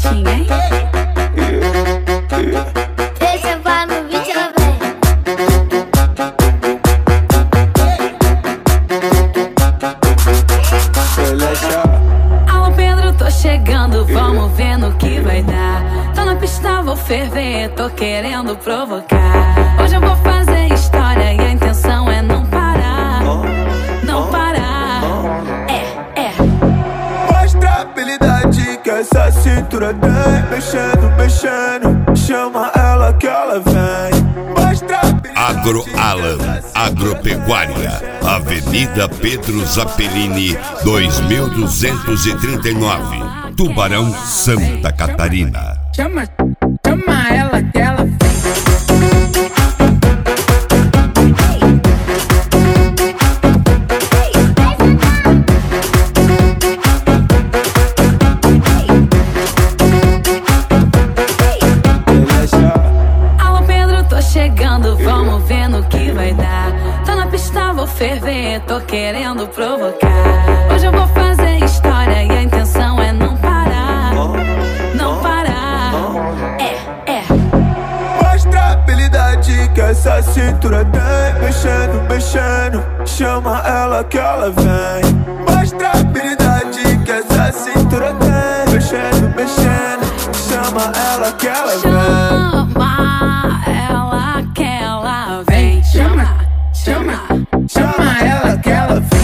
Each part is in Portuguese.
gatinha, hein? Deixa vai no vídeo, vem. Alô Pedro, tô chegando, vamos ver no que vai dar. Tô na pista, vou ferver, tô querendo provocar. Hoje eu vou fazer história e a intenção é não parar. Não parar. Mostra a habilidade que essa cintura tem. Mexendo, mexendo, chama ela que ela vem. Mostra a habilidade. AgroAlan, Agropecuária, Avenida Pedro Zappellini, 2239, Tubarão, Santa Catarina. Chama ela que ela vem. Alô Pedro, tô chegando, vamos ver no que vai dar. Tô na pista, vou ferver, tô querendo provocar. Hoje eu vou fazer história e a intenção é não parar. Não parar. Mostra a habilidade que essa cintura tem. Mexendo, mexendo, chama ela que ela vem. Mostra a habilidade que essa cintura tem. Mexendo, mexendo, chama ela que ela vem. Chama ela que ela vem. Chama ela que ela vem.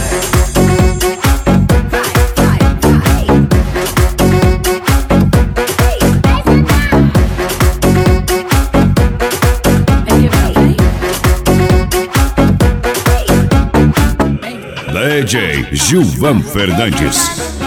DJ Gilvan Fernandes.